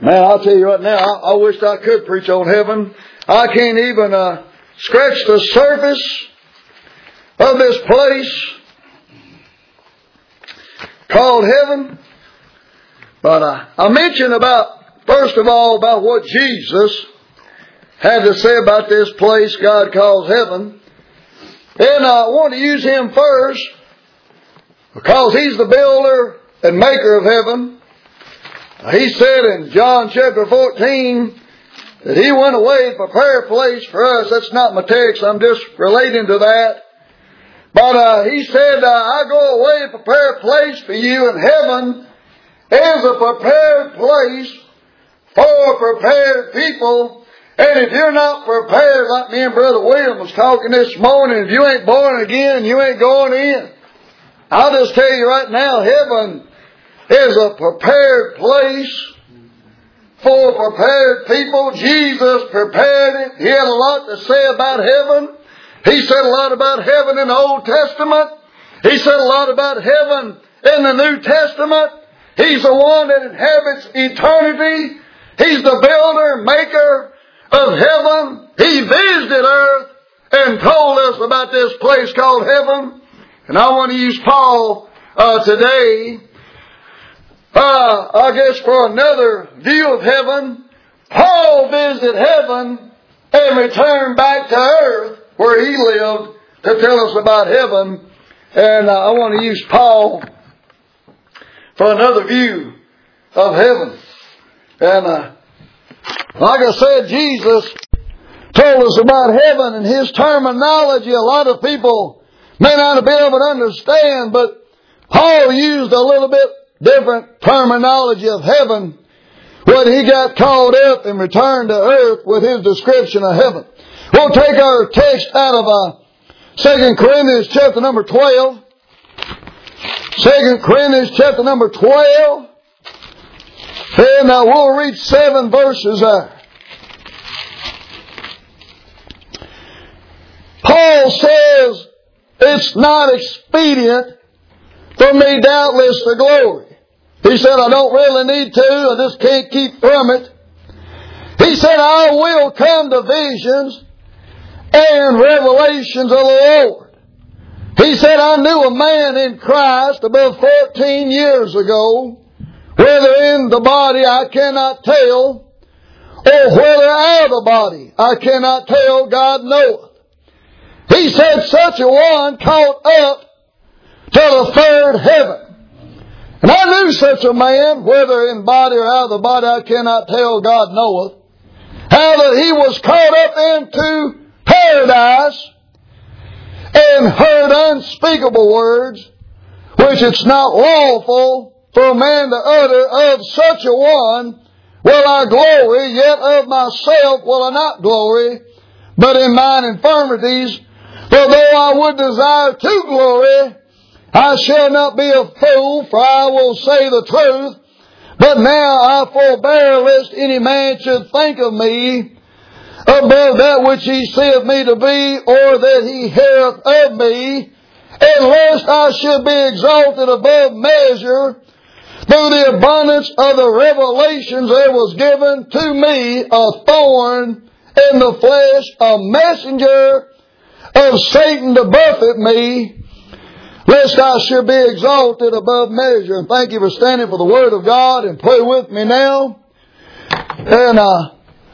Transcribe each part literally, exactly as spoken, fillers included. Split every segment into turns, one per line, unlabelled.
Man, I'll tell you right now, I, I wish I could preach on heaven. I can't even uh, scratch the surface of this place called heaven. But uh, I mentioned about, first of all, about what Jesus had to say about this place God calls heaven. And I want to use Him first because He's the builder and maker of heaven. He said in John chapter fourteen that He went away to prepare a place for us. That's not my text. I'm just relating to that. But uh, He said, uh, I go away to prepare a place for you, and heaven is a prepared place for prepared people. And if you're not prepared, like me and Brother William was talking this morning, if you ain't born again, you ain't going in. I'll just tell you right now, heaven is a prepared place for prepared people. Jesus prepared it. He had a lot to say about heaven. He said a lot about heaven in the Old Testament. He said a lot about heaven in the New Testament. He's the one that inhabits eternity. He's the builder, maker of heaven. He visited earth and told us about this place called heaven. And I want to use Paul uh, today, uh, I guess for another view of heaven. Paul visited heaven and returned back to earth where he lived to tell us about heaven. And uh, I want to use Paul for another view of heaven. And uh, like I said, Jesus told us about heaven, and His terminology a lot of people may not be able to understand, but Paul used a little bit different terminology of heaven when he got called up and returned to earth with his description of heaven. We'll take our text out of uh, Second Corinthians chapter number twelve. Second Corinthians chapter number twelve. And uh, we'll read seven verses there. Paul says, it's not expedient for me doubtless to glory. He said, I don't really need to. I just can't keep from it. He said, I will come to visions and revelations of the Lord. He said, I knew a man in Christ about fourteen years ago, whether in the body I cannot tell, or whether out of the body I cannot tell, God knoweth. He said, such a one caught up to the third heaven. And I knew such a man, whether in body or out of the body I cannot tell, God knoweth, how that he was caught up into paradise and heard unspeakable words, which it's not lawful for a man to utter. Of such a one will I glory, yet of myself will I not glory, but in mine infirmities. For though I would desire to glory, I shall not be a fool, for I will say the truth. But now I forbear lest any man should think of me above that which he seeth me to be, or that he heareth of me, and lest I should be exalted above measure. Through the abundance of the revelations there was given to me a thorn in the flesh, a messenger of Satan to buffet me, lest I should be exalted above measure. And thank you for standing for the Word of God, and pray with me now. And uh,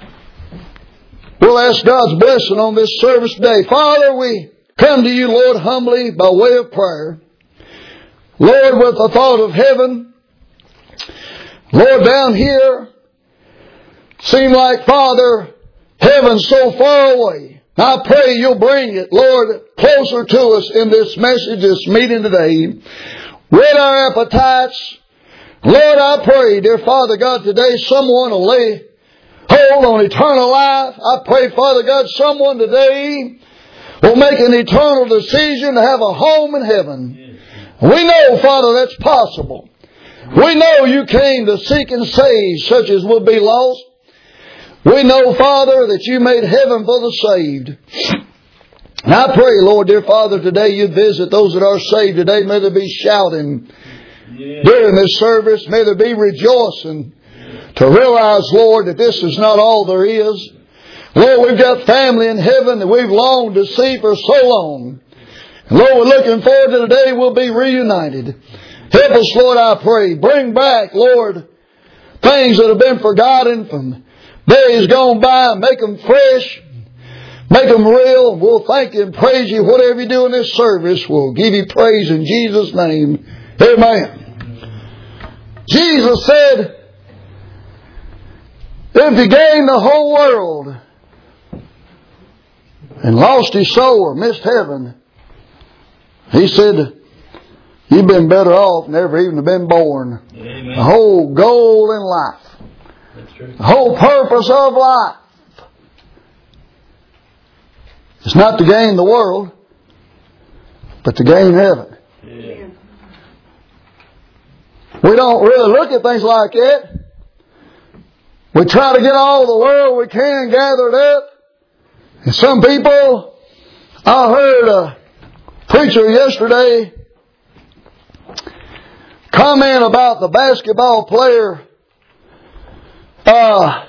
we'll ask God's blessing on this service today. Father, we come to you, Lord, humbly by way of prayer. Lord, with the thought of heaven. Lord, down here, seem like, Father, heaven's so far away. I pray you'll bring it, Lord, closer to us in this message, this meeting today. Whet our appetites. Lord, I pray, dear Father God, today someone will lay hold on eternal life. I pray, Father God, someone today will make an eternal decision to have a home in heaven. We know, Father, that's possible. We know you came to seek and save such as would be lost. We know, Father, that you made heaven for the saved. And I pray, Lord, dear Father, today you visit those that are saved today. May there be shouting yeah. during this service. May there be rejoicing to realize, Lord, that this is not all there is. Lord, we've got family in heaven that we've longed to see for so long. And Lord, we're looking forward to the day we'll be reunited. Help us, Lord, I pray. Bring back, Lord, things that have been forgotten from days gone by. Make them fresh. Make them real. We'll thank you and praise you. Whatever you do in this service, we'll give you praise in Jesus' name. Amen. Jesus said, if you gain the whole world and lost his soul or missed heaven, he said, you've been better off never even have been born. Amen. The whole goal in life. That's true. The whole purpose of life. It's not to gain the world, but to gain heaven. Yeah. We don't really look at things like that. We try to get all the world we can gathered up. And some people, I heard a preacher yesterday comment about the basketball player, uh,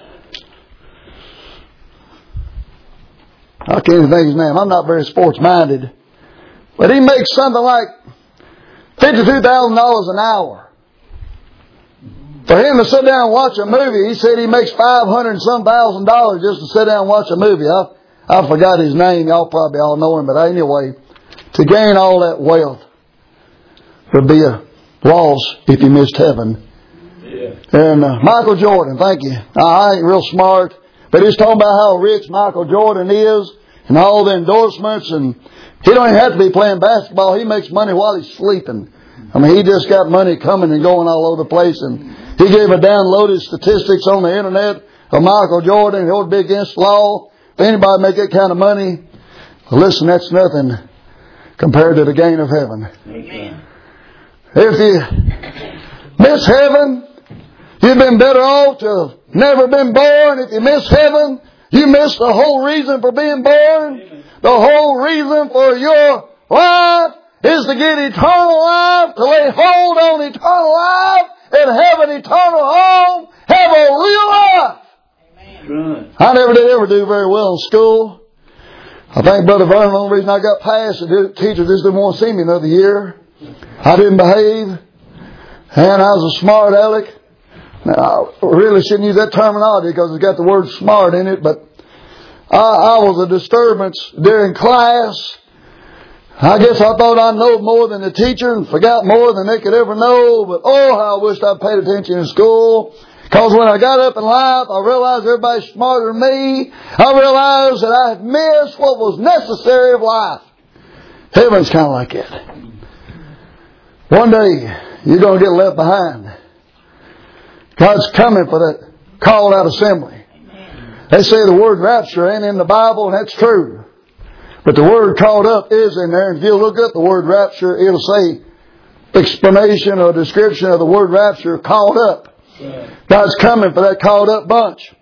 I can't even think his name. I'm not very sports minded. But he makes something like fifty-two thousand dollars an hour. For him to sit down and watch a movie, he said he makes five hundred and some thousand dollars just to sit down and watch a movie. I, I forgot his name. Y'all probably all know him. But anyway, to gain all that wealth would be a loss if you missed heaven. Yeah. And uh, Michael Jordan, thank you. I ain't real smart, but he's talking about how rich Michael Jordan is and all the endorsements. And he don't even have to be playing basketball. He makes money while he's sleeping. I mean, he just got money coming and going all over the place. And he gave a downloaded statistics on the internet of Michael Jordan. It ought to be against the law. If anybody make that kind of money, well, listen, that's nothing compared to the gain of heaven. Amen. If you miss heaven, you've been better off to have never been born. If you miss heaven, you miss the whole reason for being born. Amen. The whole reason for your life is to get eternal life, to lay hold on eternal life, and have an eternal home, have a real life. Amen. I never did ever do very well in school. I think Brother Vernon, the only reason I got passed, the teacher just didn't want to see me another year. I didn't behave, and I was a smart aleck. Now, I really shouldn't use that terminology because it's got the word smart in it, but I, I was a disturbance during class. I guess I thought I knew more than the teacher and forgot more than they could ever know, but oh, how I wished I'd paid attention in school. Because when I got up in life, I realized everybody's smarter than me. I realized that I had missed what was necessary of life. Heaven's kind of like that. One day, you're going to get left behind. God's coming for that called out assembly. They say the word rapture ain't in the Bible, and that's true. But the word called up is in there. And if you look up the word rapture, it'll say explanation or description of the word rapture, called up. God's coming for that called up bunch.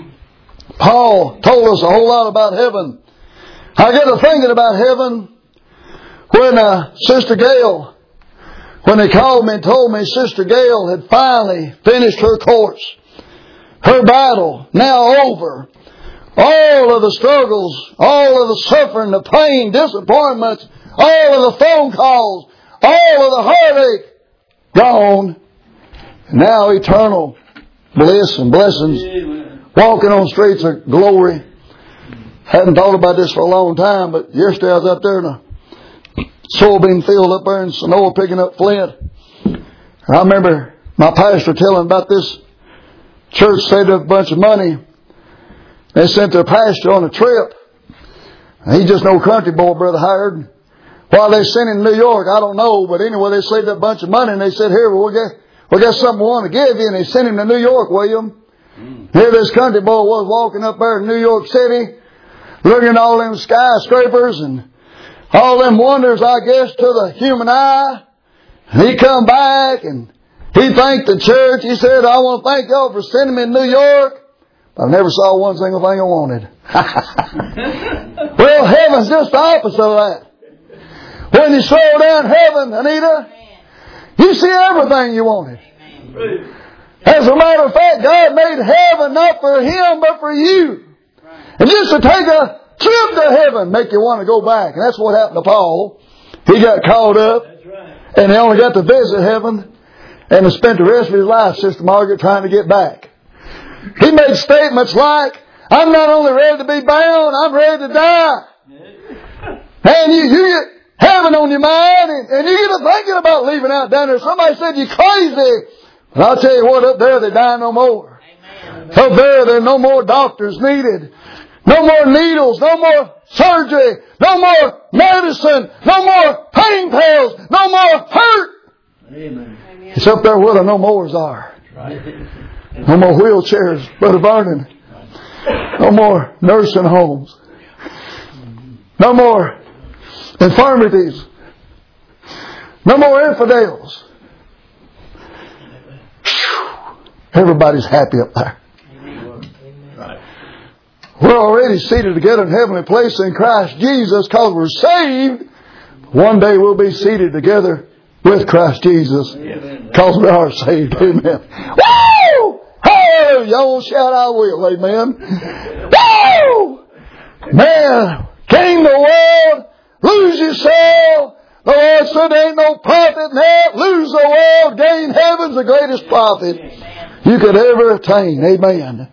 Paul told us a whole lot about heaven. I get to thinking about heaven when uh, Sister Gail, when they called me and told me Sister Gail had finally finished her course. Her battle now over. All of the struggles, all of the suffering, the pain, disappointments, all of the phone calls, all of the heartache, gone. Now eternal bliss and blessings. Amen. Walking on streets of glory. Hadn't thought about this for a long time, but yesterday I was up there in a soybean field up there in Sonora picking up flint. And I remember my pastor telling about this church saved up a bunch of money. They sent their pastor on a trip. And he's just no country boy, Brother Howard. Why they sent him to New York, I don't know. But anyway, they saved up a bunch of money and they said, here, we'll get... We got something we want to give you, and they sent him to New York, William. Mm. Here this country boy was walking up there in New York City, looking at all them skyscrapers and all them wonders, I guess, to the human eye. And he come back and he thanked the church. He said, I want to thank y'all for sending me to New York. But I never saw one single thing I wanted. Well, heaven's just the opposite of that. When you slow down heaven, Anita, you see everything you wanted. Amen. As a matter of fact, God made heaven not for him, but for you. And just to take a trip to heaven make you want to go back. And that's what happened to Paul. He got caught up. And he only got to visit heaven. And he spent the rest of his life, Sister Margaret, trying to get back. He made statements like, I'm not only ready to be bound, I'm ready to die. And you, you get heaven on your mind, and, and you get to thinking about leaving out down there. Somebody said, you're crazy. And I'll tell you what, up there they die no more. Amen. Up there there are no more doctors needed. No more needles, no more surgery, no more medicine, no more pain pills, no more hurt. Amen. It's up there where the no mores are. No more wheelchairs, Brother Vernon. No more nursing homes. No more infirmities. No more infidels. Everybody's happy up there. We're already seated together in heavenly places in Christ Jesus because we're saved. One day we'll be seated together with Christ Jesus because we are saved. Amen. Woo! Hallelujah! Y'all won't shout, I will. Amen. Woo! Man, gain the world, lose your soul. The Lord said there ain't no profit in that. Lose the world, gain heaven's the greatest profit you could ever attain. Amen.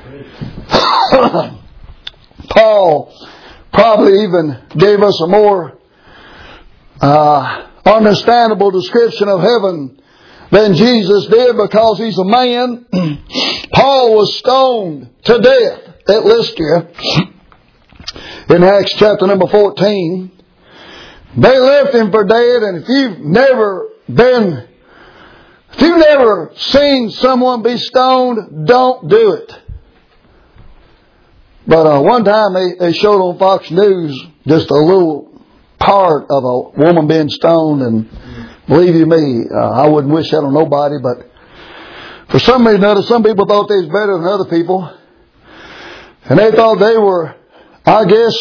Paul probably even gave us a more uh, understandable description of heaven than Jesus did because he's a man. Paul was stoned to death at Lystra in Acts chapter number fourteen. They left him for dead, and if you've never been, if you've never seen someone be stoned, don't do it. But uh, one time they, they showed on Fox News just a little part of a woman being stoned, and believe you me, uh, I wouldn't wish that on nobody, but for some reason or other, some people thought they was better than other people. And they thought they were, I guess,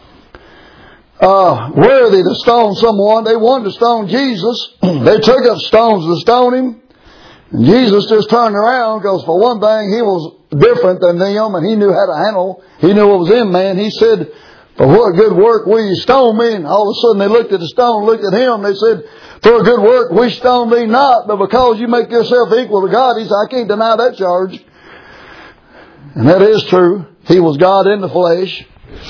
uh, worthy to stone someone. They wanted to stone Jesus. They took up stones to stone him. And Jesus just turned around because for one thing, he was different than them and he knew how to handle. He knew what was in man. He said, for what good work will you stone me? And all of a sudden they looked at the stone, looked at him. They said, for a good work we stone thee not, but because you make yourself equal to God. He said, I can't deny that charge. And that is true. He was God in the flesh.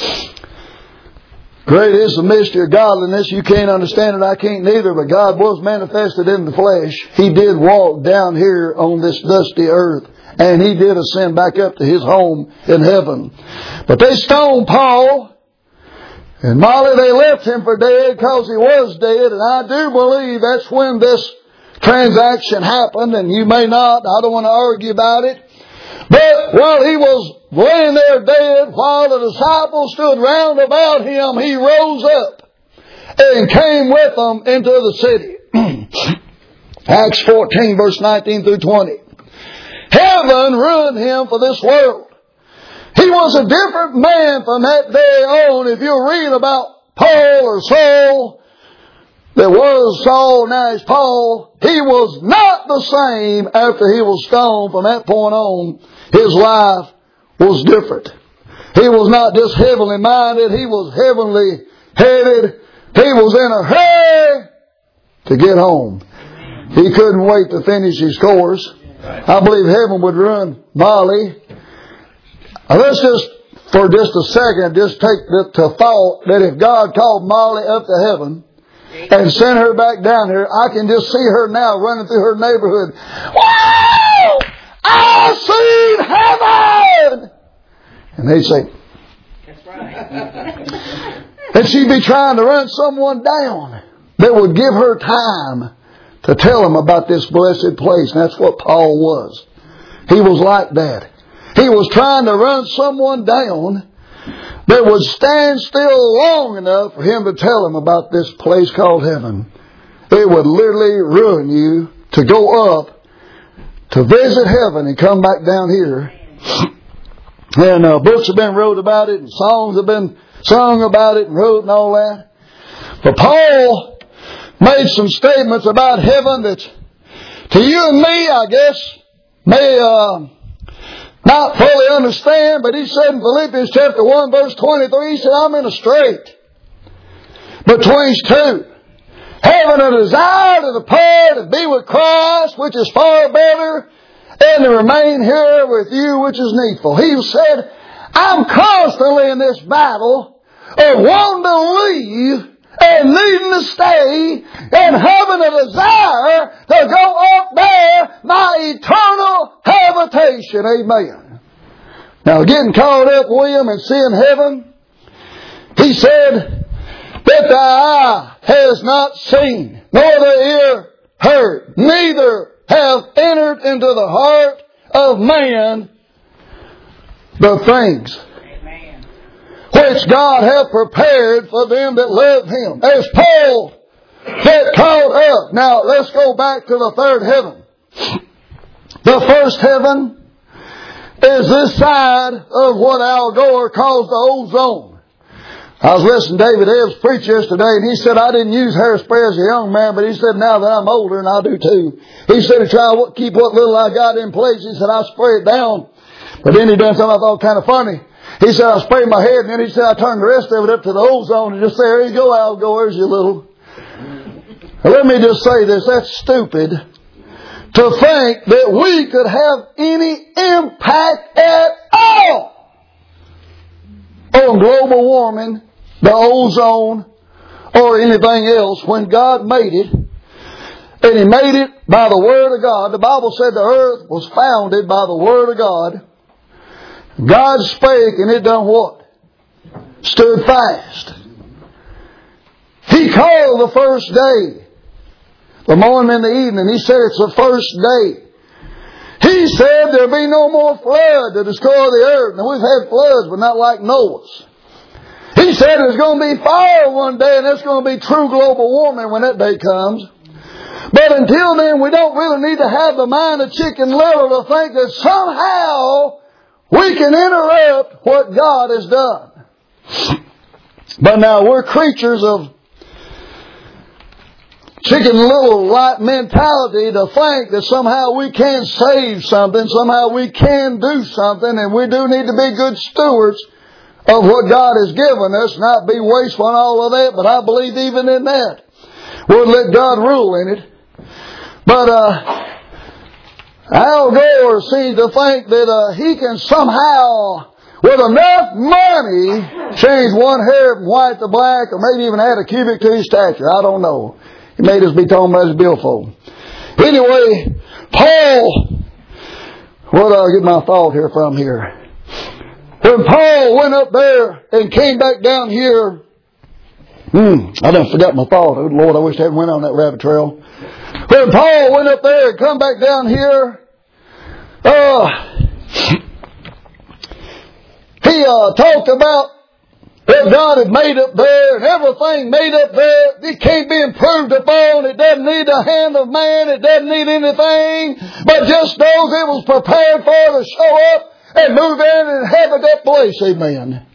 Great is the mystery of godliness. You can't understand it. I can't neither. But God was manifested in the flesh. He did walk down here on this dusty earth. And He did ascend back up to His home in heaven. But they stoned Paul. And Molly, they left him for dead because he was dead. And I do believe that's when this transaction happened. And you may not. I don't want to argue about it. But while he was laying there dead, while the disciples stood round about him, he rose up and came with them into the city. Acts fourteen, verse nineteen through twenty. Heaven ruined him for this world. He was a different man from that day on. If you read about Paul or Saul, there was Saul, now he's Paul. He was not the same after he was stoned. From that point on, his life was different. He was not just heavenly minded. He was heavenly headed. He was in a hurry to get home. He couldn't wait to finish his course. I believe heaven would run Molly. Now let's just, for just a second, just take the to thought that if God called Molly up to heaven and sent her back down here, I can just see her now running through her neighborhood. Wow! I've seen heaven! And they'd say, that's right. And she'd be trying to run someone down that would give her time to tell them about this blessed place. And that's what Paul was. He was like that. He was trying to run someone down that would stand still long enough for him to tell them about this place called heaven. It would literally ruin you to go up to visit heaven and come back down here. And uh, books have been wrote about it, and songs have been sung about it and wrote and all that. But Paul made some statements about heaven that to you and me, I guess, may uh, not fully understand, but he said in Philippians chapter one, verse twenty-three, he said, I'm in a strait between two, having a desire to depart and be with Christ, which is far better, and to remain here with you, which is needful. He said, I'm constantly in this battle of wanting to leave and needing to stay and having a desire to go up there, my eternal habitation. Amen. Now, getting caught up with him and seeing heaven, he said that the eye has not seen, nor the ear heard, neither have entered into the heart of man the things Amen. Which God hath prepared for them that love Him. As Paul get caught up. Now let's go back to the third heaven. The first heaven is this side of what Al Gore calls the ozone. I was listening to David Ebbs preach yesterday, and he said, I didn't use hairspray as a young man, but he said, now that I'm older, and I do too, he said, to try to keep what little I got in place, he said, I spray it down. But then he done something I thought kind of funny. He said, I sprayed my head, and then he said, I turned the rest of it up to the ozone, and just say, there you go, Al Gore, there's your little. Now, let me just say this, that's stupid to think that we could have any impact at all on global warming, the ozone, or anything else when God made it. And He made it by the Word of God. The Bible said the earth was founded by the Word of God. God spake and it done what? Stood fast. He called the first day, the morning and the evening. He said it's the first day. He said there'll be no more flood to destroy the earth. Now we've had floods, but not like Noah's. He said there's going to be fire one day, and that's going to be true global warming when that day comes. But until then, we don't really need to have the mind of Chicken Little to think that somehow we can interrupt what God has done. But now we're creatures of Chicken Little-like mentality to think that somehow we can save something, somehow we can do something, and we do need to be good stewards of what God has given us, not be wasteful in all of that, but I believe even in that, we'll let God rule in it. But uh, Al Gore seems to think that uh, he can somehow, with enough money, change one hair from white to black, or maybe even add a cubit to his stature. I don't know. He made us be talking about his billfold. Anyway, Paul, where did I get my thought here from here? When Paul went up there and came back down here, hmm, I done forgot my thought. Oh, Lord, I wish I hadn't went on that rabbit trail. When Paul went up there and come back down here, uh, he uh, talked about what God had made up there, and everything made up there, it can't be improved upon. It doesn't need the hand of man. It doesn't need anything, but just those it was prepared for to show up and move in and inhabit that place. Amen.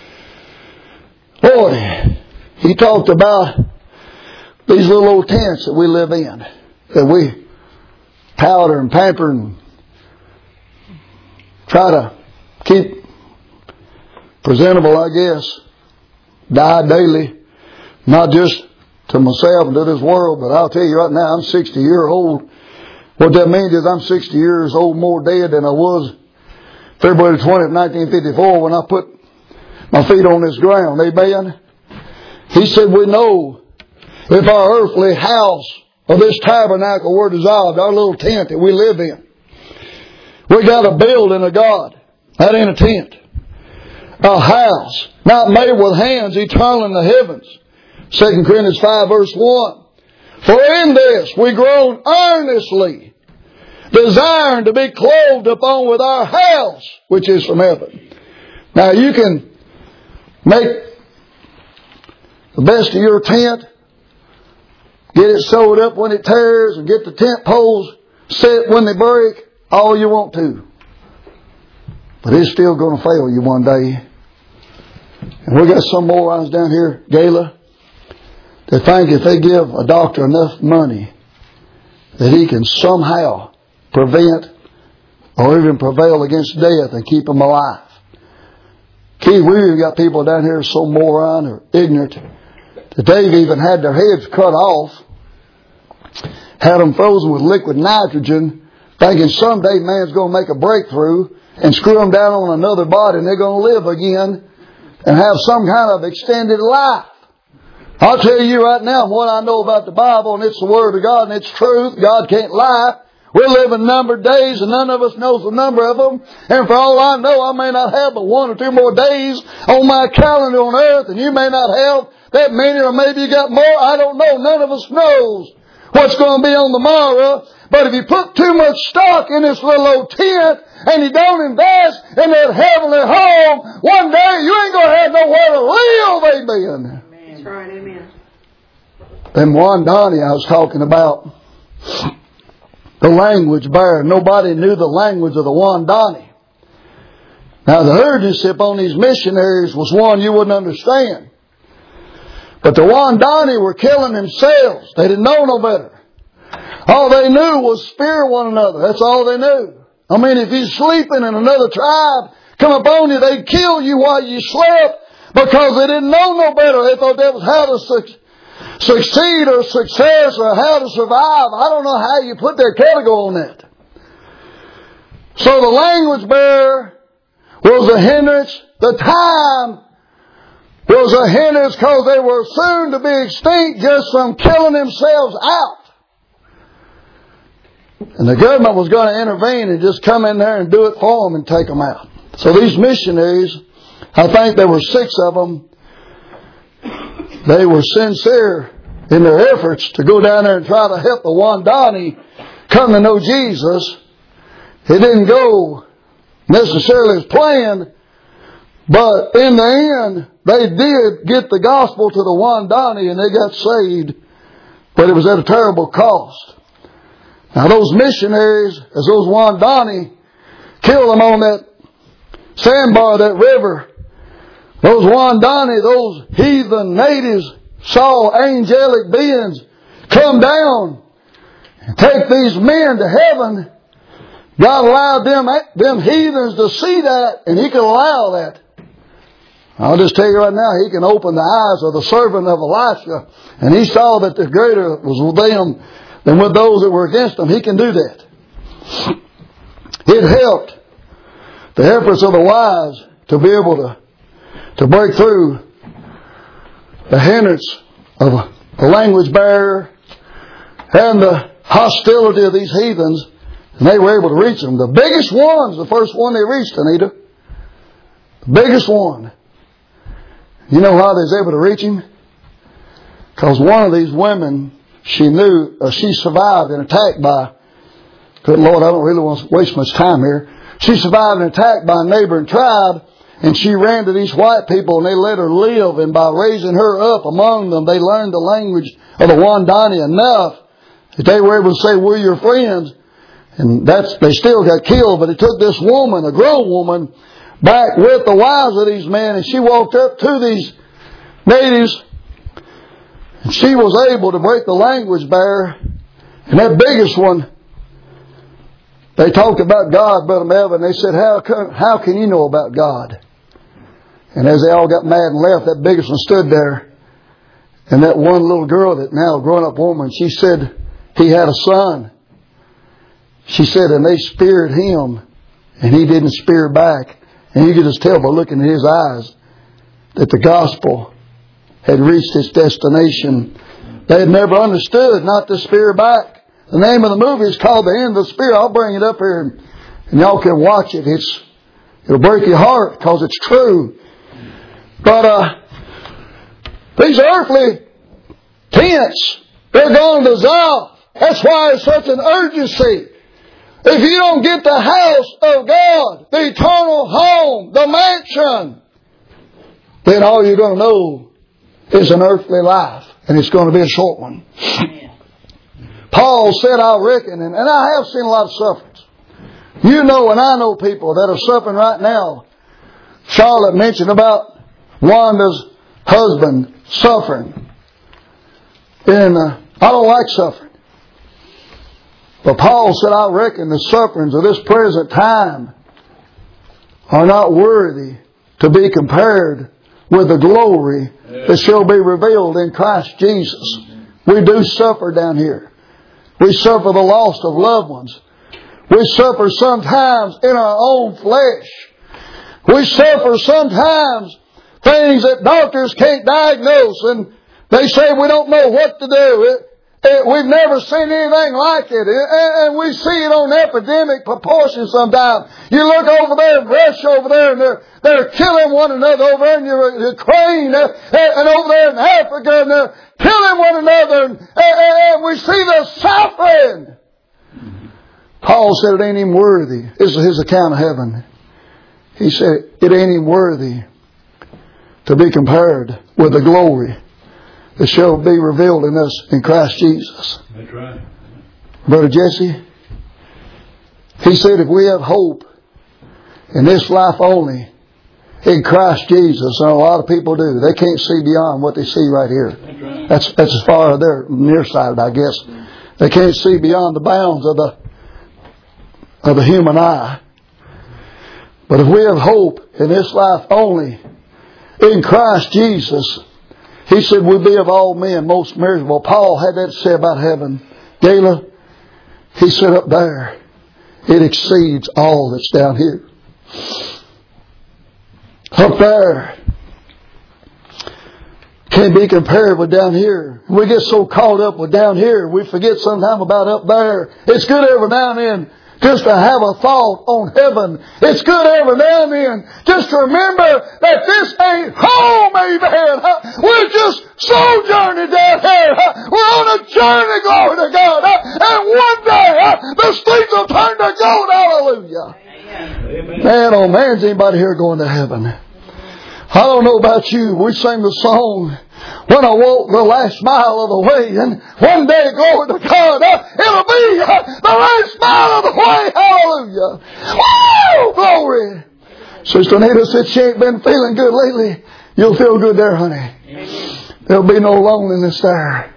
Boy, he talked about these little old tents that we live in, that we powder and pamper and try to keep presentable, I guess. Die daily, not just to myself and to this world, but I'll tell you right now, I'm sixty years old. What that means is I'm sixty years old more dead than I was February twentieth, nineteen fifty-four, when I put my feet on this ground. Amen. He said, we know if our earthly house or this tabernacle were dissolved, our little tent that we live in, we got a building of God. That ain't a tent. A house, not made with hands, eternal in the heavens. Second Corinthians five verse one. For in this we groan earnestly, desiring to be clothed upon with our house, which is from heaven. Now you can make the best of your tent, get it sewed up when it tears, and get the tent poles set when they break, all you want to. But it's still going to fail you one day. And we got some morons down here, Gala, that think if they give a doctor enough money that he can somehow prevent or even prevail against death and keep them alive. Keith, we've got people down here so moron or ignorant that they've even had their heads cut off, had them frozen with liquid nitrogen, thinking someday man's going to make a breakthrough and screw them down on another body and they're going to live again and have some kind of extended life. I'll tell you right now what I know about the Bible, and it's the Word of God and it's truth. God can't lie. We're living numbered days and none of us knows the number of them. And for all I know, I may not have but one or two more days on my calendar on earth, and you may not have that many, or maybe you got more. I don't know. None of us knows what's going to be on the morrow. But if you put too much stock in this little old tent and you don't invest in that heavenly home, one day you ain't going to have nowhere to live. Amen.
That's right. Amen.
Then Wandani I was talking about, the language barrier. Nobody knew the language of the Wandani. Now the urgency upon these missionaries was one you wouldn't understand. But the Wandani were killing themselves. They didn't know no better. All they knew was fear one another. That's all they knew. I mean, if you're sleeping and another tribe come upon you, they'd kill you while you slept because they didn't know no better. They thought that was how to su- succeed or success or how to survive. I don't know how you put that category on that. So the language barrier was a hindrance. The time was a hindrance because they were soon to be extinct just from killing themselves out. And the government was going to intervene and just come in there and do it for them and take them out. So these missionaries, I think there were six of them, they were sincere in their efforts to go down there and try to help the Wandani come to know Jesus. It didn't go necessarily as planned, but in the end, they did get the gospel to the Wandani and they got saved, but it was at a terrible cost. Now those missionaries, as those Wandani killed them on that sandbar, that river, those Wandani, those heathen natives saw angelic beings come down and take these men to heaven. God allowed them, them heathens to see that, and He can allow that. I'll just tell you right now, He can open the eyes of the servant of Elisha, and he saw that the greater was with them than with those that were against them. He can do that. It helped the efforts of the wise to be able to, to break through the hindrance of the language barrier and the hostility of these heathens, and they were able to reach them. The biggest one's the first one they reached, Anita. The biggest one. You know how they was able to reach him? Because one of these women, she knew, uh, she survived an attack by, good Lord, I don't really want to waste much time here. She survived an attack by a neighboring tribe, and she ran to these white people, and they let her live, and by raising her up among them, they learned the language of the Wandani enough that they were able to say, we're your friends. And that's, they still got killed, but it took this woman, a grown woman, back with the wives of these men, and she walked up to these natives, and she was able to break the language barrier. And that biggest one, they talked about God, Brother Melvin. They said, how can, how can you know about God? And as they all got mad and left, that biggest one stood there. And that one little girl that now a grown-up woman, she said he had a son. She said, and they speared him, and he didn't spear back. And you could just tell by looking at his eyes that the gospel had reached its destination. They had never understood not to spear back. The name of the movie is called The End of the Spear. I'll bring it up here and, and y'all can watch it. It's, it'll break your heart because it's true. But uh, these earthly tents, they're going to dissolve. That's why it's such an urgency. If you don't get the house of God, the eternal home, the mansion, then all you're going to know is an earthly life. And it's going to be a short one. Amen. Paul said, I reckon, and, and I have seen a lot of sufferings. You know and I know people that are suffering right now. Charlotte mentioned about Wanda's husband suffering. And uh, I don't like suffering. But Paul said, I reckon the sufferings of this present time are not worthy to be compared with the glory that shall be revealed in Christ Jesus. We do suffer down here. We suffer the loss of loved ones. We suffer sometimes in our own flesh. We suffer sometimes things that doctors can't diagnose, and they say we don't know what to do. It, it, we've never seen anything like it, and, and we see it on epidemic proportions sometimes. You look over there in Russia over there, and they're, they're killing one another over there in Ukraine, and, and over there in Africa, and they're killing one another, and, and, and we see the suffering. Paul said it ain't even worthy. This is his account of heaven. He said it ain't even worthy to be compared with the glory that shall be revealed in us in Christ Jesus.
That's right.
Brother Jesse, he said if we have hope in this life only in Christ Jesus, and a lot of people do, they can't see beyond what they see right here.
That's right.
That's, that's as far as they're nearsighted, I guess. They can't see beyond the bounds of the of the human eye. But if we have hope in this life only in Christ Jesus, he said we'll be of all men most miserable. Paul had that to say about heaven. Gayla, he said up there, it exceeds all that's down here. Up there can't be compared with down here. We get so caught up with down here, we forget sometime about up there. It's good every now and then just to have a thought on heaven. It's good every now and then just to remember that this ain't home, amen. We're just sojourning down here. We're on a journey, glory to God. And one day the streets will turn to gold, hallelujah. Amen. Man, oh man, is anybody here going to heaven? I don't know about you. We sing the song, when I walk the last mile of the way, and one day, glory to God, uh, it'll be uh, the last mile of the way. Hallelujah. Woo! Glory. Sister Anita said she ain't been feeling good lately. You'll feel good there, honey. Amen. There'll be no loneliness there.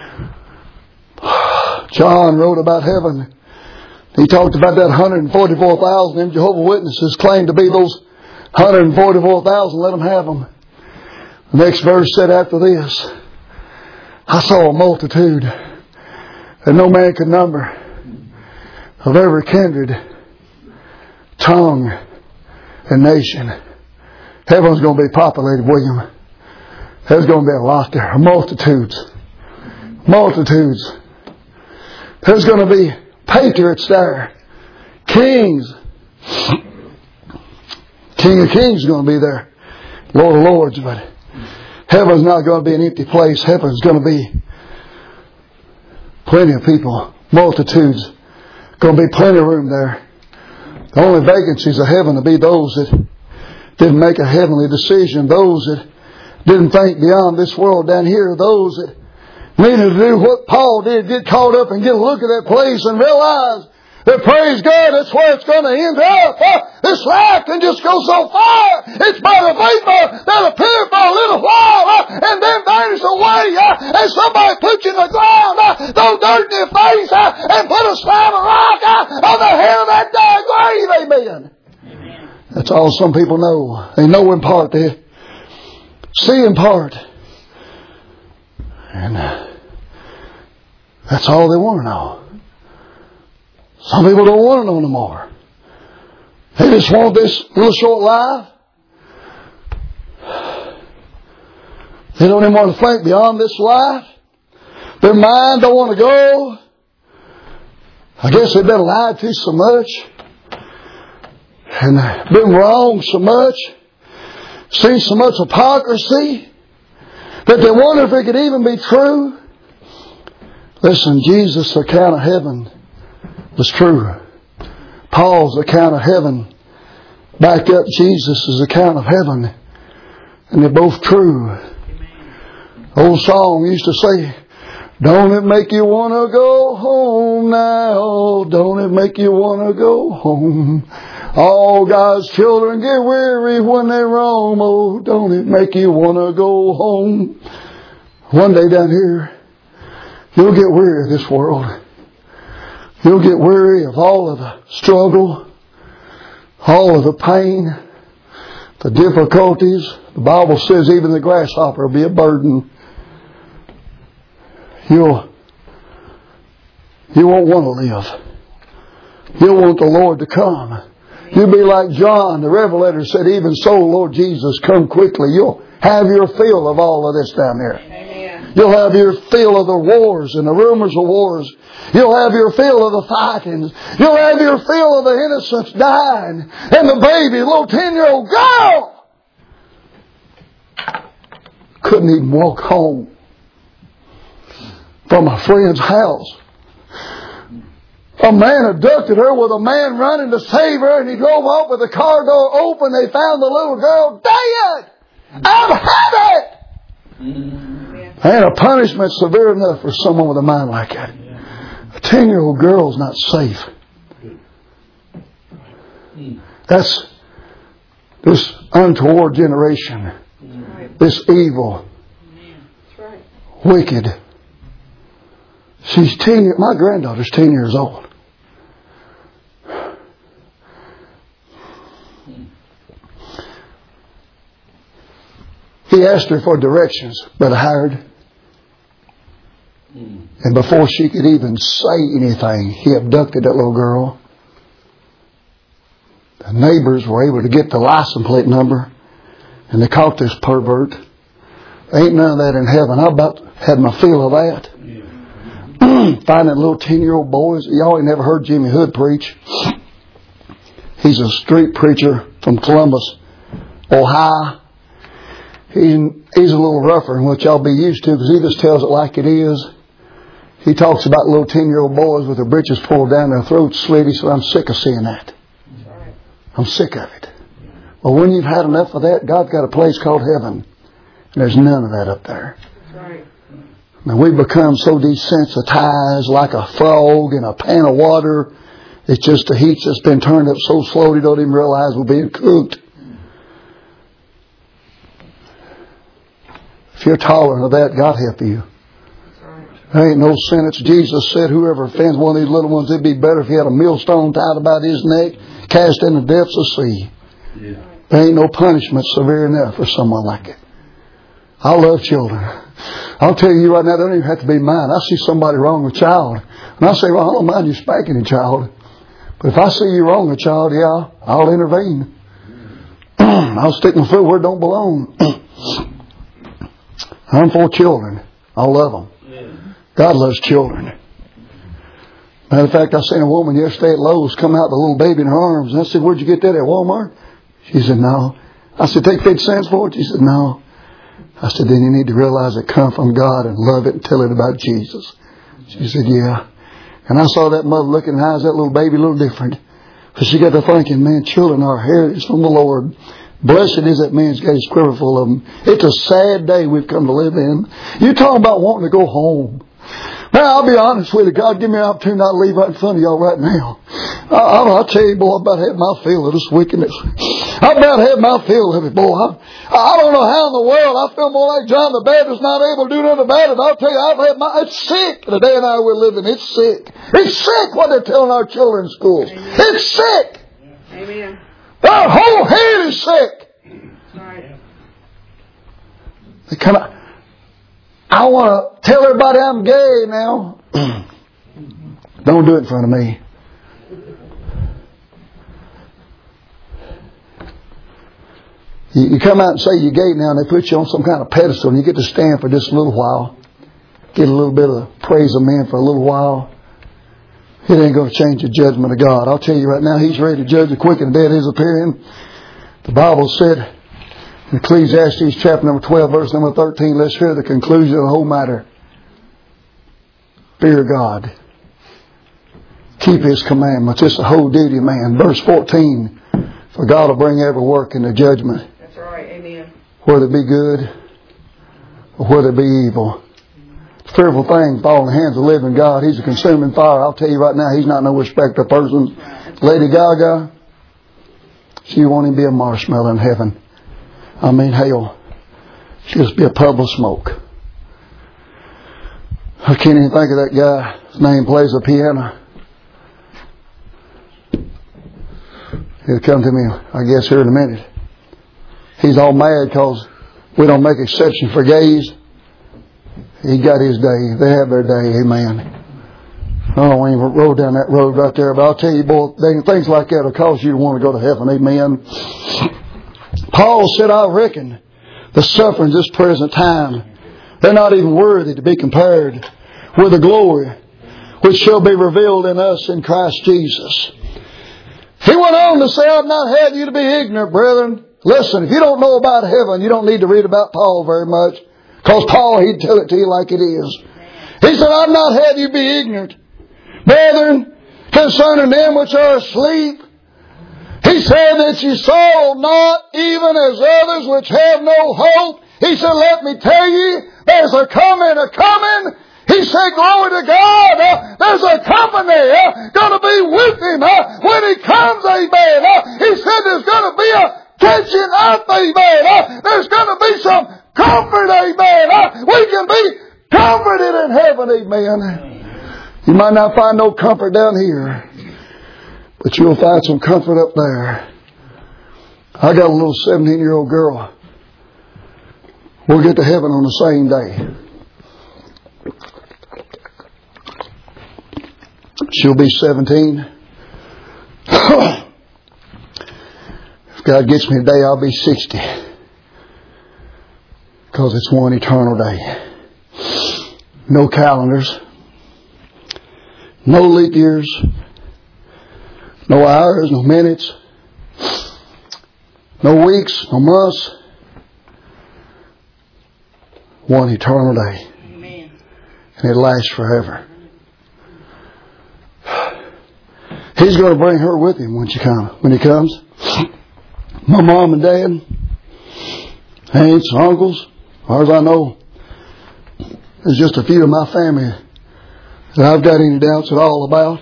John wrote about heaven. He talked about that one hundred forty-four thousand them Jehovah's Witnesses claim to be those one hundred forty-four thousand. Let them have them. The next verse said after this, I saw a multitude that no man could number of every kindred, tongue, and nation. Heaven's going to be populated, William. There's going to be a lot there. Multitudes. Multitudes. There's going to be patriots there. Kings. King of Kings is going to be there. Lord of Lords, but heaven's not going to be an empty place. Heaven's going to be plenty of people. Multitudes. Going to be plenty of room there. The only vacancies of heaven will be those that didn't make a heavenly decision. Those that didn't think beyond this world down here. Those that needed to do what Paul did. Get caught up and get a look at that place and realize that, praise God, that's where it's going to end up. Uh, this life can just go so far. It's by the vapor that appear for a little while uh, and then vanish away. Uh, and somebody puts you in the ground, uh, throw dirt in your face, uh, and put a slab of rock uh, on the head of that uh, grave. Amen. Amen. That's all some people know. They know in part. They see in part. And uh, that's all they want to know. Some people don't want to know no more. They just want this little short life. They don't even want to think beyond this life. Their mind don't want to go. I guess they've been lied to so much. And been wrong so much. Seen so much hypocrisy. That they wonder if it could even be true. Listen, Jesus' account of heaven was true. Paul's account of heaven backed up Jesus' account of heaven. And they're both true. Old song used to say, don't it make you want to go home now? Don't it make you want to go home? All God's children get weary when they roam. Oh, don't it make you want to go home? One day down here, you'll get weary of this world. You'll get weary of all of the struggle, all of the pain, the difficulties. The Bible says even the grasshopper will be a burden. You'll, you won't want to live. You'll want the Lord to come. You'll be like John, the Revelator said, even so, Lord Jesus, come quickly. You'll have your fill of all of this down there.
Amen.
You'll have your fill of the wars and the rumors of wars. You'll have your fill of the fightings. You'll have your fill of the innocents dying. And the baby, little ten-year-old girl, couldn't even walk home from a friend's house. A man abducted her with a man running to save her, and he drove up with the car door open. They found the little girl dead. I've had it! Mm-hmm. And a punishment severe enough for someone with a mind like that. A ten-year-old girl's not safe. That's this untoward generation. This evil, wicked. She's ten. My granddaughter's ten years old. He asked her for directions, Brother Howard. And before she could even say anything, he abducted that little girl. The neighbors were able to get the license plate number, and they caught this pervert. Ain't none of that in heaven. I about had my feel of that. Finding little ten-year-old boys. Y'all ain't never heard Jimmy Hood preach. He's a street preacher from Columbus, Ohio. He, he's a little rougher than what y'all be used to, because he just tells it like it is. He talks about little ten-year-old boys with their breeches pulled down their throats slit. He said, I'm sick of seeing that. I'm sick of it. Well, when you've had enough of that, God's got a place called heaven. And there's none of that up there. Now, we've become so desensitized like a frog in a pan of water. It's just the heat's just been turned up so slow you don't even realize we're being cooked. If you're tolerant of that, God help you. There ain't no sentence. Jesus said whoever offends one of these little ones, it'd be better if he had a millstone tied about his neck, cast in the depths of the sea. Yeah. There ain't no punishment severe enough for someone like it. I love children. I'll tell you right now, they don't even have to be mine. I see somebody wrong with a child, and I say, well, I don't mind you spanking a child. But if I see you wrong with a child, yeah, I'll intervene. I'll stick my foot where it don't belong. I'm for children. I love them. God loves children. Matter of fact, I seen a woman yesterday at Lowe's come out with a little baby in her arms. And I said, where'd you get that at Walmart? She said, no. I said, take fifty cents for it? She said, no. I said, then you need to realize it come from God and love it and tell it about Jesus. She said, yeah. And I saw that mother looking in the eyes of that little baby a little different. Because she got to thinking, man, children are heritage from the Lord. Blessed is that man's got his quiver full of them. It's a sad day we've come to live in. You're talking about wanting to go home. Now, I'll be honest with you. God, give me an opportunity not to leave right in front of y'all right now. I, I, I'll tell you, boy, I about had my fill of this wickedness. I about had my fill of it, boy. I, I don't know how in the world I feel more like John the Baptist, not able to do nothing about it. I'll tell you, I've had my, it's sick. The day and hour we're living, it's sick. It's sick what they're telling our children in schools. Amen. It's sick.
Amen.
Our whole head is sick.
Right.
They kind of, I want to tell everybody I'm gay now. Don't do it in front of me. You, you come out and say you're gay now, and they put you on some kind of pedestal, and you get to stand for just a little while. Get a little bit of praise of men for a little while. It ain't going to change the judgment of God. I'll tell you right now, He's ready to judge the quick and the dead is appearing. The Bible said in Ecclesiastes chapter number twelve, verse number thirteen, let's hear the conclusion of the whole matter. Fear God. Keep His commandments. It's the whole duty of man. Verse fourteen, for God will bring every work into judgment.
That's right. Amen.
Whether it be good or whether it be evil. Fearful things fall in the hands of the living God. He's a consuming fire. I'll tell you right now, He's not no respecter of persons. Lady Gaga, she won't even be a marshmallow in heaven. I mean, hell, she'll just be a puddle of smoke. I can't even think of that guy. His name plays the piano. He'll come to me, I guess, here in a minute. He's all mad because we don't make exception for gays. He got his day. They have their day. Amen. Oh, we rode down that road right there. But I'll tell you, boy, things like that will cause you to want to go to heaven. Amen. Paul said, I reckon the sufferings this present time, they're not even worthy to be compared with the glory which shall be revealed in us in Christ Jesus. He went on to say, I've not had you to be ignorant, brethren. Listen, if you don't know about heaven, you don't need to read about Paul very much. Because Paul, he'd tell it to you like it is. He said, I've not had you be ignorant, brethren, concerning them which are asleep. He said that you sorrow not, even as others which have no hope. He said, let me tell you, there's a coming, a coming. He said, glory to God, uh, there's a company uh, going to be with him uh, when he comes, amen. Uh, he said there's going to be a catching up, amen. Uh, there's going to be some comfort, amen. Uh, we can be comforted in heaven, amen. You might not find no comfort down here, but you'll find some comfort up there. I got a little seventeen-year-old girl. We'll get to heaven on the same day. She'll be seventeen. If God gets me today, I'll be sixty. Because it's one eternal day. No calendars. No leap years. No hours, no minutes. No weeks, no months. One eternal day.
Amen.
And it lasts forever. He's going to bring her with him when she comes. When he comes, my mom and dad, aunts, uncles, as far as I know, there's just a few of my family that I've got any doubts at all about.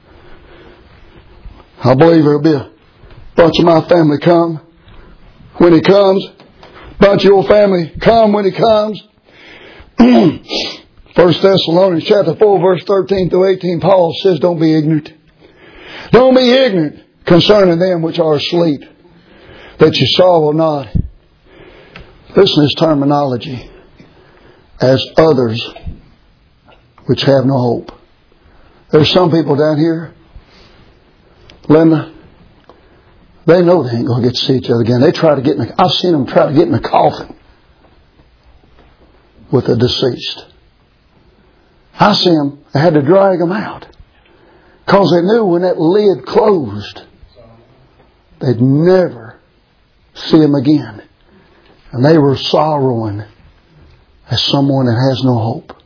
I believe there'll be a bunch of my family come when he comes. A bunch of your family come when he comes. First Thessalonians chapter four, verse thirteen through eighteen, Paul says, don't be ignorant. Don't be ignorant concerning them which are asleep, that you sorrow not. Listen to this terminology. As others which have no hope. There's some people down here, Linda, they know they ain't going to get to see each other again. They try to get in a, I've seen them try to get in a coffin with the deceased. I see them, they had to drag them out. Because they knew when that lid closed, they'd never see him again. And they were sorrowing as someone that has no hope.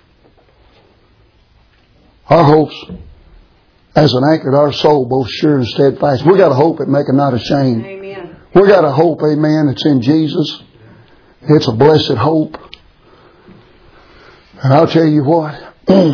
Our hopes, as an anchor to our soul, both sure and steadfast. We got a hope that maketh not ashamed.
Amen.
We got a hope, amen, that's in Jesus. It's a blessed hope. And I'll tell you what,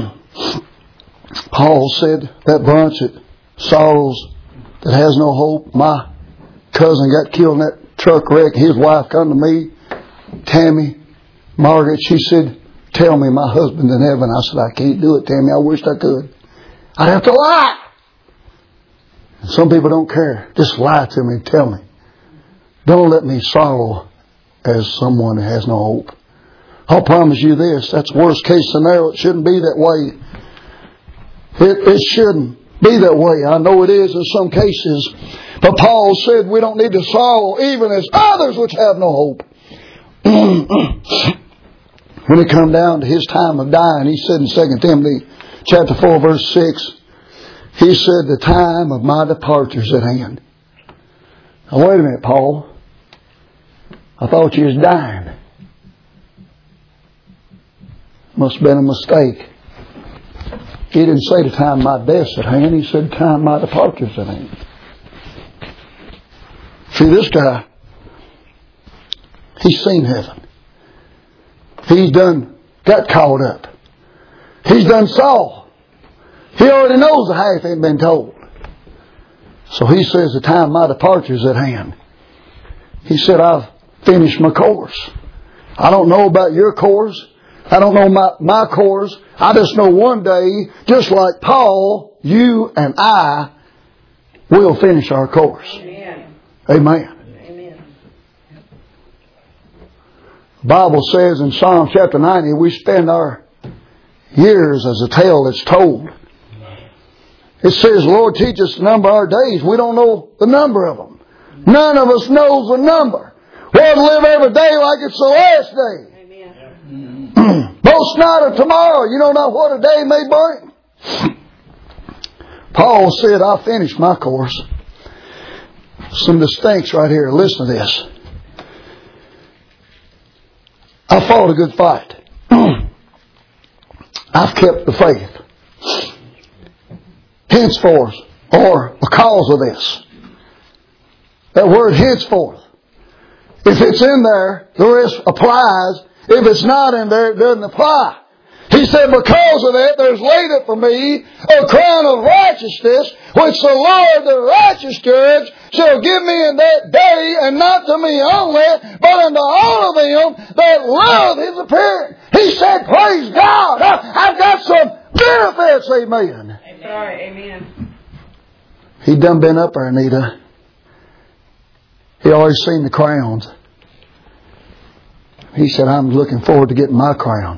Paul said, that bunch that sorrows, that has no hope. My cousin got killed in that truck wreck. His wife come to me, Tammy, Margaret. She said, tell me my husband's in heaven. I said, I can't do it, Tammy. I wish I could. I'd have to lie. And some people don't care. Just lie to me and tell me. Don't let me sorrow as someone that has no hope. I'll promise you this. That's worst case scenario. It shouldn't be that way. It, it shouldn't be that way. I know it is in some cases. But Paul said we don't need to sorrow even as others which have no hope. When it come down to his time of dying, he said in Second Timothy chapter four, verse six, he said, the time of my departure is at hand. Now wait a minute, Paul. I thought you was dying. Must have been a mistake. He didn't say the time my death's at hand. He said the time my departure's at hand. See, this guy, he's seen heaven. He's done, got caught up. He's done saw. He already knows the half ain't been told. So he says the time my departure's at hand. He said, I've finished my course. I don't know about your course. I don't know my, my course. I just know one day, just like Paul, you and I will finish our course.
Amen.
Amen. The Bible says in Psalm chapter ninety, we spend our years as a tale that's told. It says, Lord, teach us to number our days. We don't know the number of them. None of us knows the number. We'll live every day like it's the last day. Amen. Boast not of tomorrow. You don't know what a day may bring. Paul said, I finished my course. Some distincts right here. Listen to this. I fought a good fight. I've kept the faith. Henceforth, or because of this. That word henceforth. If it's in there, the rest applies. If it's not in there, it doesn't apply. He said, because of that, there's laid up for me a crown of righteousness, which the Lord, the righteous judge, shall give me in that day, and not to me only, but unto all of them that love His appearing. He said, praise God, I've got some benefits, amen.
Amen.
He done been up there, Anita. He always seen the crowns. He said, I'm looking forward to getting my crown.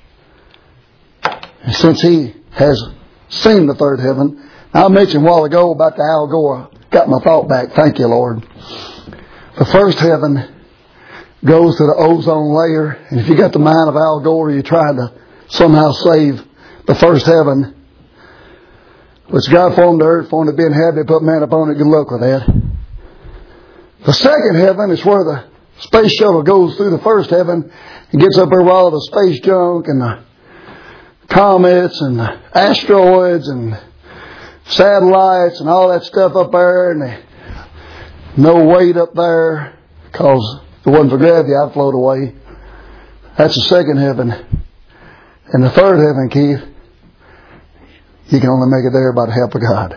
And since he has seen the third heaven, I mentioned a while ago about the Al Gore. Got my thought back. Thank you, Lord. The first heaven goes to the ozone layer. And if you got the mind of Al Gore, you're trying to somehow save the first heaven, which God formed the earth for him to be inhabited, put man upon it. Good luck with that. The second heaven is where the space shuttle goes through the first heaven and gets up there with all the space junk and the comets and the asteroids and satellites and all that stuff up there, and they, no weight up there because if it wasn't for gravity, I'd float away. That's the second heaven. And the third heaven, Keith, you can only make it there by the help of God.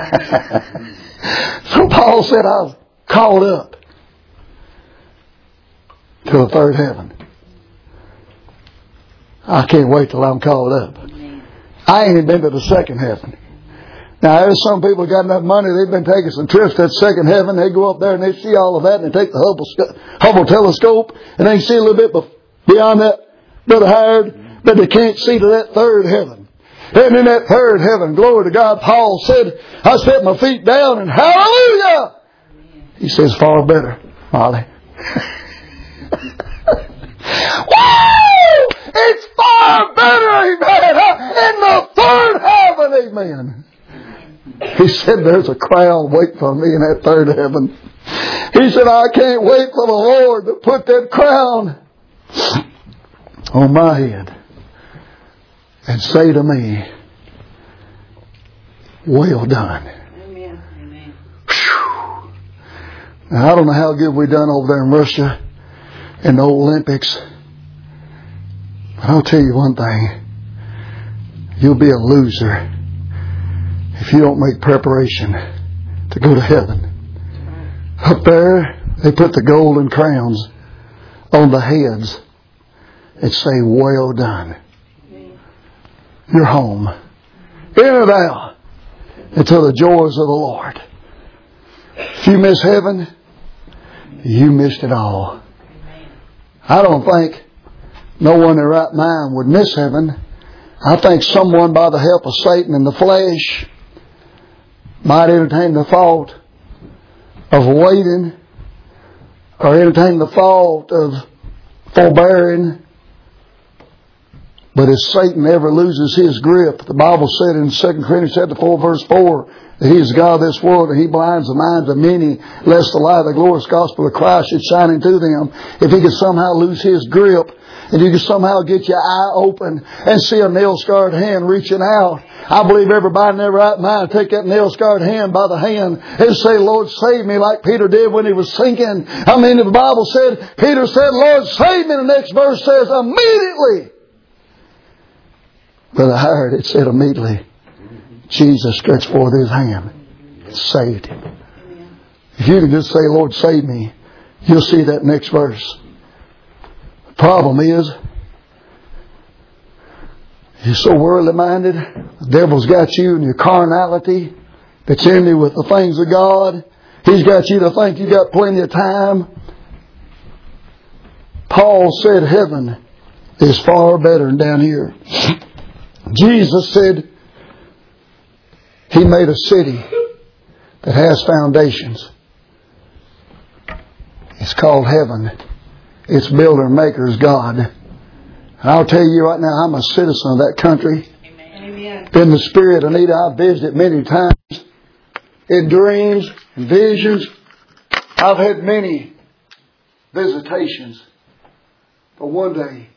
So Paul said, I was called up to the third heaven. I can't wait till I'm called up. I ain't even been to the second heaven. Now, there's some people got enough money, they've been taking some trips to that second heaven. They go up there and they see all of that, and they take the Hubble, Hubble telescope and they see a little bit beyond that, Brother Howard, but they can't see to that third heaven. And in that third heaven, glory to God, Paul said, I set my feet down and hallelujah! He says, far better, Molly. Woo! It's far better, amen, in the third heaven, amen. He said, there's a crown waiting for me in that third heaven. He said, I can't wait for the Lord to put that crown on my head and say to me, well done.
Amen. Amen.
Now, I don't know how good we done over there in Russia in the Olympics. But I'll tell you one thing. You'll be a loser if you don't make preparation to go to heaven. Up there, they put the golden crowns on the heads and say, well done. You're home. Enter thou into the joys of the Lord. If you miss heaven, you missed it all. I don't think no one in their right mind would miss heaven. I think someone by the help of Satan and the flesh might entertain the thought of waiting, or entertain the thought of forbearing. But if Satan ever loses his grip, the Bible said in Second Corinthians chapter four, verse four, that He is the God of this world, and He blinds the minds of many, lest the light of the glorious gospel of Christ should shine into them. If He could somehow lose His grip, and you can somehow get your eye open and see a nail-scarred hand reaching out, I believe everybody in their right mind take that nail-scarred hand by the hand and say, Lord, save me, like Peter did when he was sinking. I mean, the Bible said, Peter said, Lord, save me. The next verse says, immediately. Brother Howard, it said immediately, Jesus stretched forth His hand and saved him. If you can just say, Lord, save me, you'll see that next verse. The problem is, you're so worldly minded, the devil's got you in your carnality, that's enemy with the things of God. He's got you to think you got plenty of time. Paul said heaven is far better than down here. Jesus said He made a city that has foundations. It's called heaven. Its builder and maker is God. And I'll tell you right now, I'm a citizen of that country.
Amen.
In the spirit, Anita, I've visited many times. In dreams and visions, I've had many visitations. But one day,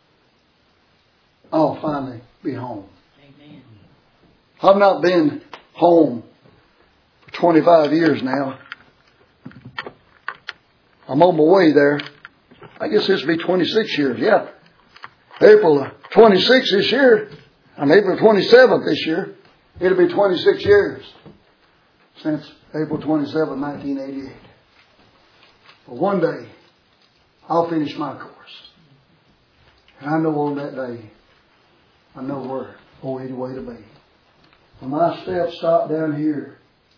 I'll finally be home.
Amen.
I've not been home for twenty-five years now. I'm on my way there. I guess this will be twenty-six years. Yeah. April twenty-sixth this year. I'm April twenty-seventh this year. It'll be twenty-six years since April twenty-seventh, nineteen eighty-eight. But one day, I'll finish my course. And I know on that day, I know where four eighty-way to be. When my steps stop down here,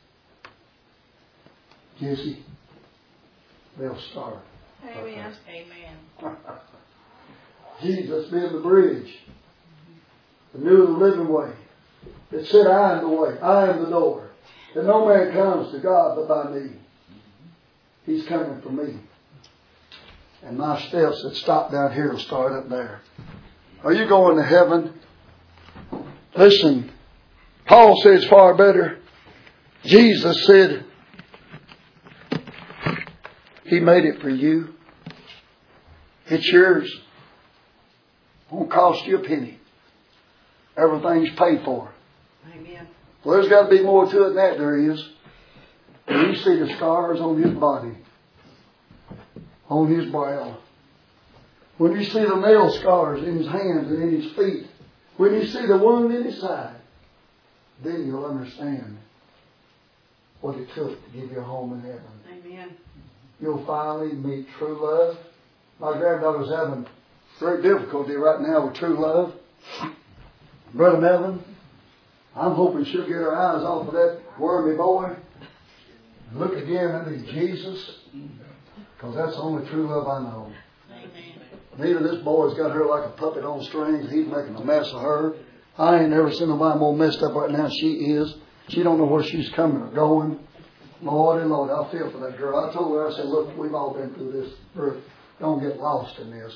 Jesse, they'll start.
Amen. Amen.
Jesus being the bridge, the new and living way. It said, I am the way, I am the door. That no man comes to God but by me. He's coming for me. And my steps that stop down here will start up there. Are you going to heaven? Listen, Paul said it's far better. Jesus said He made it for you. It's yours. Won't cost you a penny. Everything's paid for.
Amen.
Well, there's got to be more to it than that, there is. When you see the scars on His body, on His brow, when you see the nail scars in His hands and in His feet, when you see the wound in His side, then you'll understand what it took to give you a home in heaven.
Amen.
You'll finally meet true love. My granddaughter's having great difficulty right now with true love. Brother Melvin, I'm hoping she'll get her eyes off of that wormy boy and look again unto Jesus, because that's the only true love I know. Neither this boy's got her like a puppet on strings. He's making a mess of her. I ain't never seen nobody more messed up right now. She is. She don't know where she's coming or going. Lord and Lord, I feel for that girl. I told her, I said, look, we've all been through this earth. Don't get lost in this.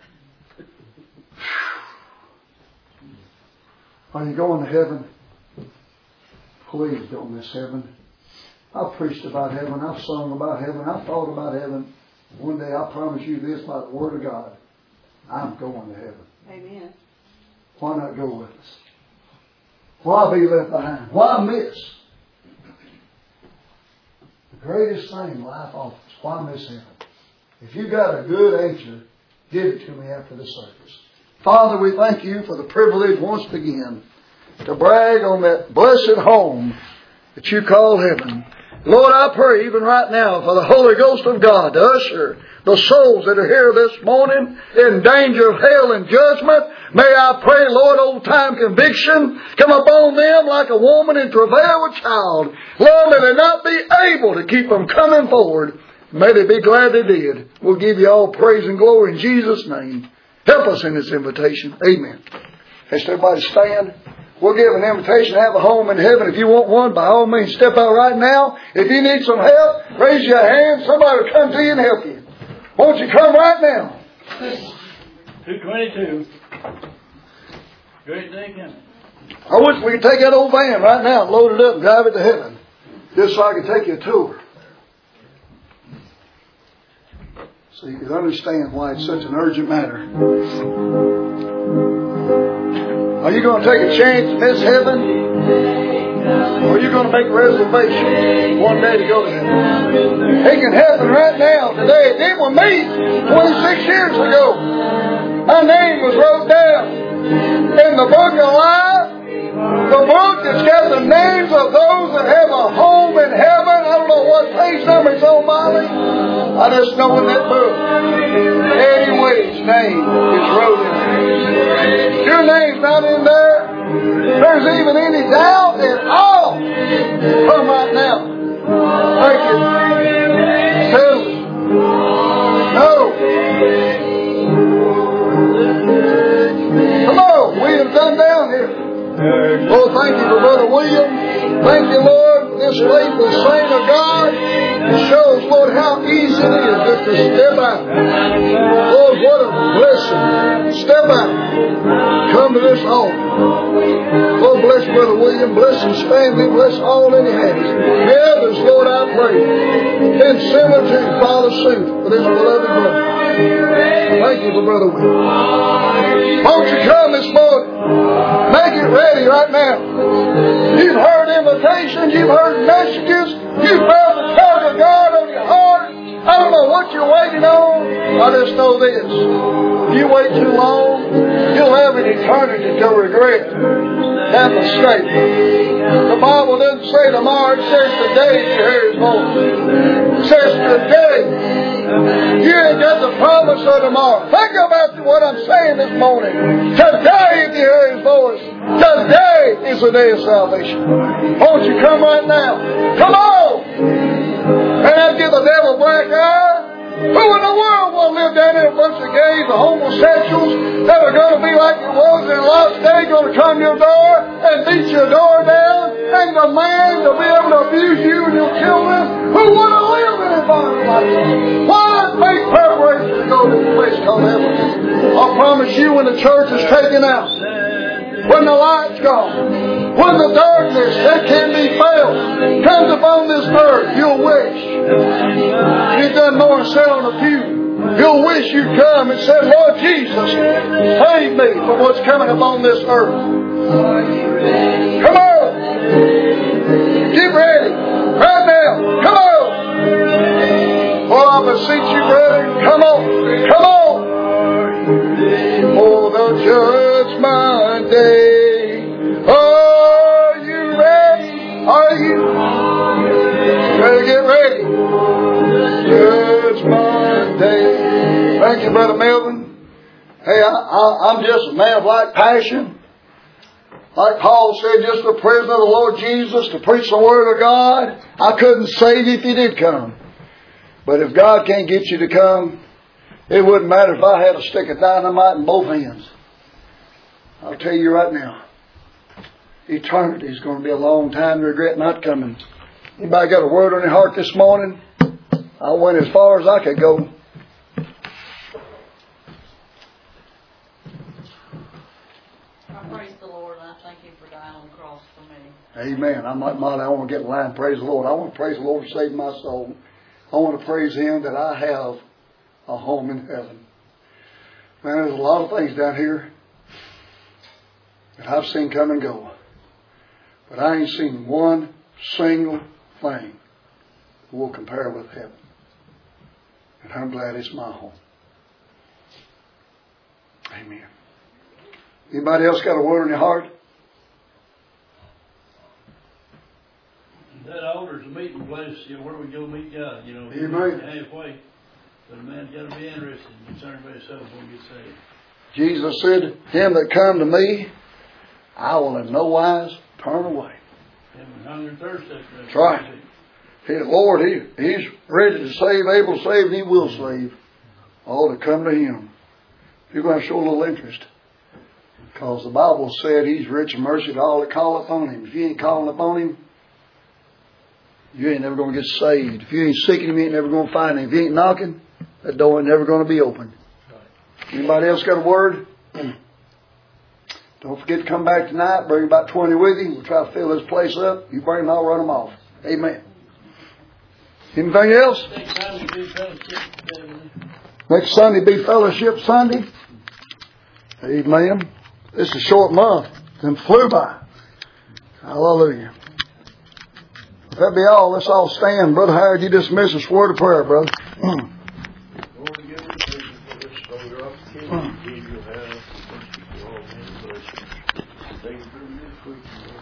Are you going to heaven? Please don't miss heaven. I've preached about heaven. I've sung about heaven. I've thought about heaven. One day I promise you this by the Word of God. I'm going to heaven.
Amen.
Why not go with us? Why be left behind? Why miss? The greatest thing life offers. Why miss heaven? If you got a good answer, give it to me after the service. Father, we thank you for the privilege once again to brag on that blessed home that you call heaven. Lord, I pray even right now for the Holy Ghost of God to usher the souls that are here this morning in danger of hell and judgment. May I pray, Lord, old time conviction come upon them like a woman in travail with child. Lord, may they not be able to keep them coming forward. May they be glad they did. We'll give you all praise and glory in Jesus' name. Help us in this invitation. Amen. Let's everybody stand. We'll give an invitation to have a home in heaven. If you want one, by all means, step out right now. If you need some help, raise your hand. Somebody will come to you and help you. Won't you come right now?
two twenty-two. Great day coming.
I wish we could take that old van right now and load it up and drive it to heaven. Just so I could take you a tour. So you can understand why it's such an urgent matter. Are you going to take a chance to miss heaven? Or are you going to make a reservation one day to go to heaven? It can happen right now, today. It did with me twenty-six years ago. My name was wrote down in the book of life. The book that's got the names of those that have a home in heaven. I don't know what page number it's on, Molly. I just know in that book, Eddie Wade's name is wrote in there. Your name's not in there. If there's even any doubt at all, come right now. Thank you. Two. No. Come on. William, come down here. Oh, thank you for Brother William. Thank you, Lord, this faithful saint of God. It shows, Lord, how easy it is just to step out. Lord, what a blessing. Step out. Come to this home. Lord, bless Brother William. Bless his family. Bless all that he has. The others, Lord, I pray. In similitude, follow suit for this beloved brother. Thank you for Brother William. Won't you come this morning? Make it ready right now. You've heard invitations. You've heard messages. You've felt the tug of God on your heart. I don't know what you're waiting on. I just know this. If you wait too long, you'll have an eternity to regret that mistake. The Bible doesn't say tomorrow. It says today you hear His voice. It says today. You ain't got the promise of tomorrow. Think about what I'm saying this morning. Today, if you hear His voice, today is the day of salvation. Won't you come right now? Come on! And I'd give the devil a black eye. Who in the world will live down there, a bunch of gays or homosexuals that are going to be like it was in Las Vegas, going to come to your door and beat your door down and demand to be able to abuse you and your children? Who want to live in an environment like that? Why not make preparations to go to this place called heaven? I promise you, when the church is taken out, when the light's gone, when the darkness that can be felt comes upon this earth, you'll wish you'd done more than sit on a pew. You'll wish you'd come and said, Lord Jesus, save me from what's coming upon this earth. Come on. Get ready. Right now. Come on. Oh, I beseech you, brother. Come on. Come on. For the judgment day. Are you ready? Are you? Better get ready. Judgment day. Thank you, Brother Melvin. Hey, I, I, I'm just a man of like passion. Like Paul said, just the prisoner of the Lord Jesus to preach the Word of God. I couldn't save you if you did come. But if God can't get you to come, it wouldn't matter if I had a stick of dynamite in both hands. I'll tell you right now, eternity is going to be a long time to regret not coming. Anybody got a word on their heart this morning? I went as far as I could go.
I praise the Lord and I thank Him for dying on the cross for me.
Amen. I'm like Molly. I want to get in line and praise the Lord. I want to praise the Lord to save my soul. I want to praise Him that I have a home in heaven. Man, there's a lot of things down here that I've seen come and go. But I ain't seen one single thing that will compare with heaven. And I'm glad it's my home. Amen. Anybody else got a word in your heart?
That altar's a meeting place, you know, where we go meet God, you know.
Amen.
Halfway. But a man's got to be interested and concerned about himself when he gets saved.
Jesus said, him that come to me, I will in no wise turn away.
Him and hunger and thirst after that.
That's right. He, Lord, he, He's ready to save, able to save, and He will save all that come to Him. You're going to show a little interest. Because the Bible said He's rich in mercy to all that call upon Him. If you ain't calling upon Him, you ain't never going to get saved. If you ain't seeking Him, you ain't never going to find Him. If you ain't knocking, that door ain't never going to be open. Anybody else got a word? Don't forget to come back tonight. Bring about twenty with you. We'll try to fill this place up. You bring them, I'll run them off. Amen. Anything else? Next Sunday be Fellowship Sunday. Amen. This is a short month. Then flew by. Hallelujah. If that be all, let's all stand. Brother Howard, you dismiss us. Word of prayer, brother. Mm.